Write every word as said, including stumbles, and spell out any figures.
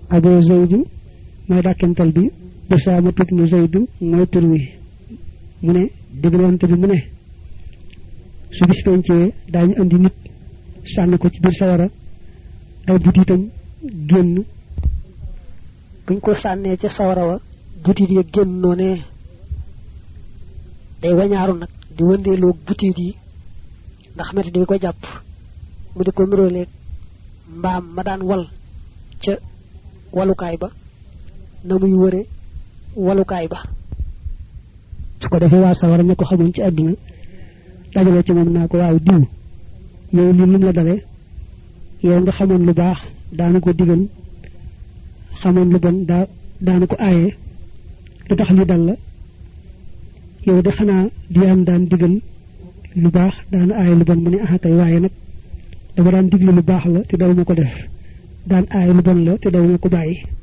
Abu Zayd mooy dàkkental bi Usaama ibn Zayd mooy tur wi mu ne digalante bi mu ne su bis pencee daañu andi nit sànni ko ci biir sawara ay butitam génn buñ ko sànnee ca sawara wa butit ya génn noonee day wañaaru nag di wëndeeloo butit yi ndax metti di ko jàpp mu di ko nuróoleeg mbaam ma daan wal ca walukaay ba na muy wëre walukaay ba su ko defee waa sawara ña ko xamoon ci àdduna dajale ci moom naa ko waaw diw yow li lum la dale yow nga xamoon lu baax daanu ko digal xamoon lu bon daa daanu ko aaye lu tax li dal la yow de xanaa di am daan digal lu baax daan aaye lu bon mu ne ah kay waaye nag dama daan digle lu baax la te daw ma ko def daan aaye lu bon la te daw ma ko bàyyi